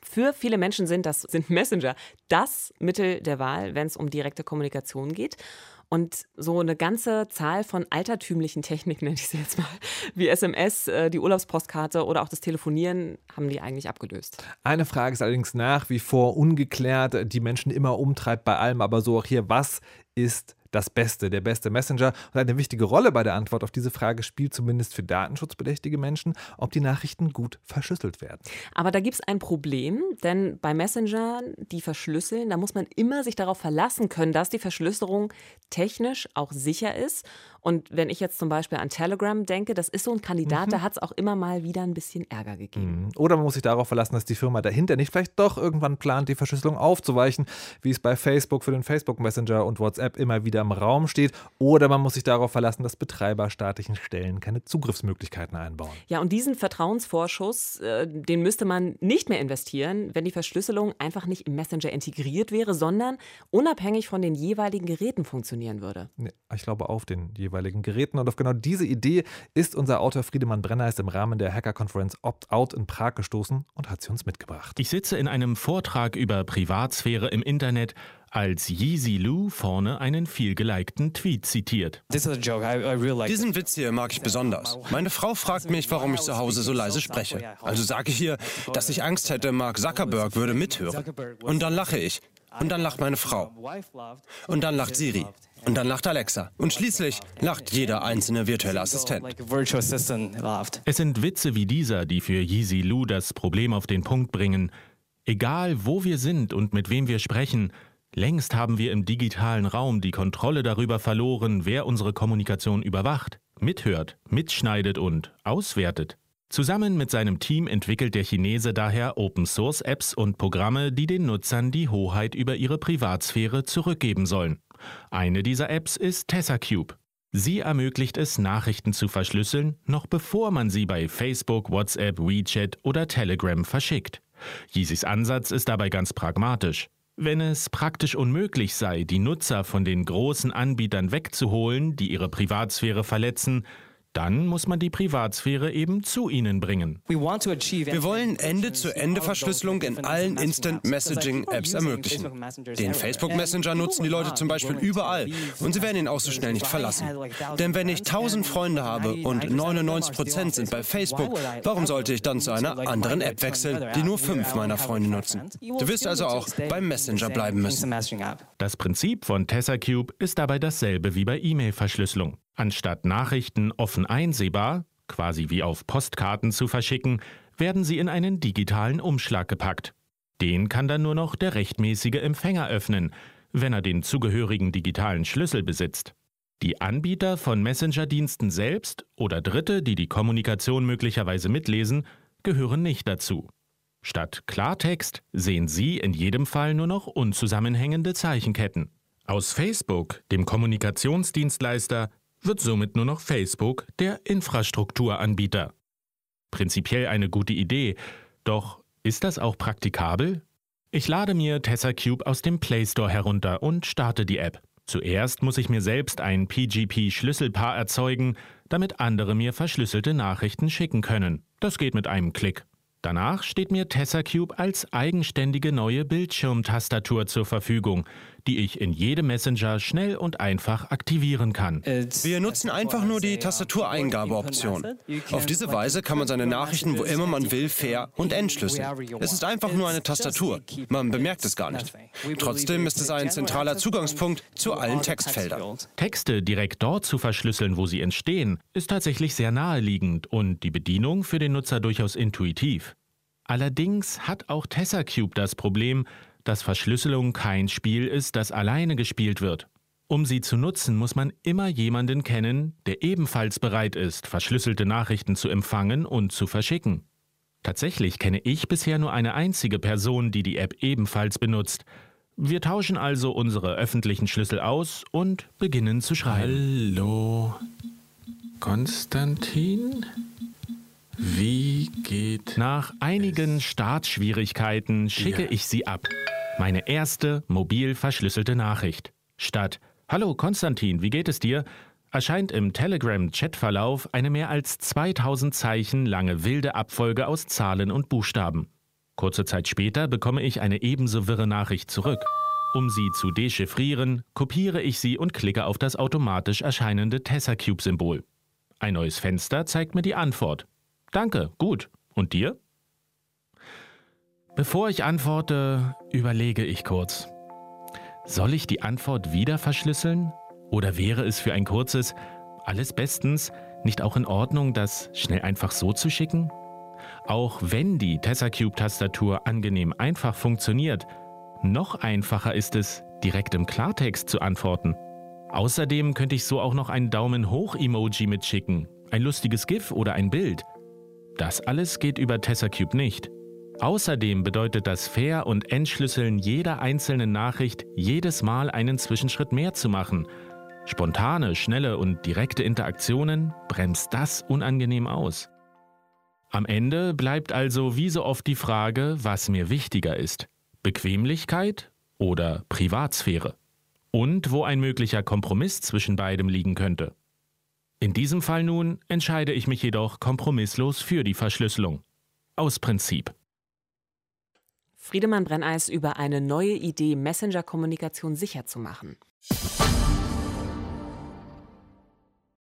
Für viele Menschen sind Messenger das Mittel der Wahl, wenn es um direkte Kommunikation geht. Und so eine ganze Zahl von altertümlichen Techniken, nenne ich sie jetzt mal, wie SMS, die Urlaubspostkarte oder auch das Telefonieren, haben die eigentlich abgelöst. Eine Frage ist allerdings nach wie vor ungeklärt, die Menschen immer umtreibt bei allem, aber so auch hier, was ist der beste Messenger? Und eine wichtige Rolle bei der Antwort auf diese Frage spielt zumindest für datenschutzbedächtige Menschen, ob die Nachrichten gut verschlüsselt werden. Aber da gibt es ein Problem, denn bei Messengern, die verschlüsseln, da muss man immer sich darauf verlassen können, dass die Verschlüsselung technisch auch sicher ist. Und wenn ich jetzt zum Beispiel an Telegram denke, das ist so ein Kandidat, da hat es auch immer mal wieder ein bisschen Ärger gegeben. Oder man muss sich darauf verlassen, dass die Firma dahinter nicht vielleicht doch irgendwann plant, die Verschlüsselung aufzuweichen, wie es bei Facebook für den Facebook Messenger und WhatsApp immer wieder im Raum steht. Oder man muss sich darauf verlassen, dass Betreiber staatlichen Stellen keine Zugriffsmöglichkeiten einbauen. Ja, und diesen Vertrauensvorschuss, den müsste man nicht mehr investieren, wenn die Verschlüsselung einfach nicht im Messenger integriert wäre, sondern unabhängig von den jeweiligen Geräten funktionieren würde. Nee, ich glaube auf den jeweiligen Geräten. Und auf genau diese Idee ist unser Autor Friedemann Brenner im Rahmen der Hacker-Konferenz Opt-out in Prag gestoßen und hat sie uns mitgebracht. Ich sitze in einem Vortrag über Privatsphäre im Internet, als Yeezy Lou vorne einen vielgelikten Tweet zitiert. Diesen Witz hier mag ich besonders. Meine Frau fragt mich, warum ich zu Hause so leise spreche. Also sage ich ihr, dass ich Angst hätte, Mark Zuckerberg würde mithören. Und dann lache ich. Und dann lacht meine Frau. Und dann lacht Siri. Und dann lacht Alexa. Und schließlich lacht jeder einzelne virtuelle Assistent. Es sind Witze wie dieser, die für Yeezy Lou das Problem auf den Punkt bringen. Egal, wo wir sind und mit wem wir sprechen, längst haben wir im digitalen Raum die Kontrolle darüber verloren, wer unsere Kommunikation überwacht, mithört, mitschneidet und auswertet. Zusammen mit seinem Team entwickelt der Chinese daher Open-Source-Apps und Programme, die den Nutzern die Hoheit über ihre Privatsphäre zurückgeben sollen. Eine dieser Apps ist TessaCube. Sie ermöglicht es, Nachrichten zu verschlüsseln, noch bevor man sie bei Facebook, WhatsApp, WeChat oder Telegram verschickt. Yeezys Ansatz ist dabei ganz pragmatisch. Wenn es praktisch unmöglich sei, die Nutzer von den großen Anbietern wegzuholen, die ihre Privatsphäre verletzen, dann muss man die Privatsphäre eben zu ihnen bringen. Wir wollen Ende-zu-Ende-Verschlüsselung in allen Instant-Messaging-Apps ermöglichen. Den Facebook Messenger nutzen die Leute zum Beispiel überall und sie werden ihn auch so schnell nicht verlassen. Denn wenn ich 1000 Freunde habe und 99% sind bei Facebook, warum sollte ich dann zu einer anderen App wechseln, die nur 5 meiner Freunde nutzen? Du wirst also auch beim Messenger bleiben müssen. Das Prinzip von TessaCube ist dabei dasselbe wie bei E-Mail-Verschlüsselung. Anstatt Nachrichten offen einsehbar, quasi wie auf Postkarten zu verschicken, werden sie in einen digitalen Umschlag gepackt. Den kann dann nur noch der rechtmäßige Empfänger öffnen, wenn er den zugehörigen digitalen Schlüssel besitzt. Die Anbieter von Messenger-Diensten selbst oder Dritte, die die Kommunikation möglicherweise mitlesen, gehören nicht dazu. Statt Klartext sehen Sie in jedem Fall nur noch unzusammenhängende Zeichenketten. Aus Facebook, dem Kommunikationsdienstleister, wird somit nur noch Facebook der Infrastrukturanbieter. Prinzipiell eine gute Idee, doch ist das auch praktikabel? Ich lade mir TessaCube aus dem Play Store herunter und starte die App. Zuerst muss ich mir selbst ein PGP-Schlüsselpaar erzeugen, damit andere mir verschlüsselte Nachrichten schicken können. Das geht mit einem Klick. Danach steht mir TessaCube als eigenständige neue Bildschirmtastatur zur Verfügung, die ich in jedem Messenger schnell und einfach aktivieren kann. Wir nutzen einfach nur die Tastatureingabeoption. Auf diese Weise kann man seine Nachrichten, wo immer man will, ver- und entschlüsseln. Es ist einfach nur eine Tastatur. Man bemerkt es gar nicht. Trotzdem ist es ein zentraler Zugangspunkt zu allen Textfeldern. Texte direkt dort zu verschlüsseln, wo sie entstehen, ist tatsächlich sehr naheliegend und die Bedienung für den Nutzer durchaus intuitiv. Allerdings hat auch TessaCube das Problem, dass Verschlüsselung kein Spiel ist, das alleine gespielt wird. Um sie zu nutzen, muss man immer jemanden kennen, der ebenfalls bereit ist, verschlüsselte Nachrichten zu empfangen und zu verschicken. Tatsächlich kenne ich bisher nur eine einzige Person, die die App ebenfalls benutzt. Wir tauschen also unsere öffentlichen Schlüssel aus und beginnen zu schreiben. Hallo, Konstantin? Wie geht... Nach einigen Startschwierigkeiten schicke ich sie ab. Meine erste mobil verschlüsselte Nachricht. Statt »Hallo Konstantin, wie geht es dir?« erscheint im Telegram-Chatverlauf eine mehr als 2000 Zeichen lange wilde Abfolge aus Zahlen und Buchstaben. Kurze Zeit später bekomme ich eine ebenso wirre Nachricht zurück. Um sie zu dechiffrieren, kopiere ich sie und klicke auf das automatisch erscheinende TessaCube-Symbol. Ein neues Fenster zeigt mir die Antwort. Danke, gut. Und dir? Bevor ich antworte, überlege ich kurz. Soll ich die Antwort wieder verschlüsseln? Oder wäre es für ein kurzes „Alles bestens" nicht auch in Ordnung, das schnell einfach so zu schicken? Auch wenn die TessaCube-Tastatur angenehm einfach funktioniert, noch einfacher ist es, direkt im Klartext zu antworten. Außerdem könnte ich so auch noch ein Daumen-hoch-Emoji mitschicken, ein lustiges GIF oder ein Bild. Das alles geht über TessaCube nicht. Außerdem bedeutet das Ver- und Entschlüsseln jeder einzelnen Nachricht jedes Mal einen Zwischenschritt mehr zu machen. Spontane, schnelle und direkte Interaktionen bremst das unangenehm aus. Am Ende bleibt also wie so oft die Frage, was mir wichtiger ist: Bequemlichkeit oder Privatsphäre? Und wo ein möglicher Kompromiss zwischen beidem liegen könnte. In diesem Fall nun entscheide ich mich jedoch kompromisslos für die Verschlüsselung. Aus Prinzip. Friedemann Brenneis über eine neue Idee, Messenger-Kommunikation sicher zu machen.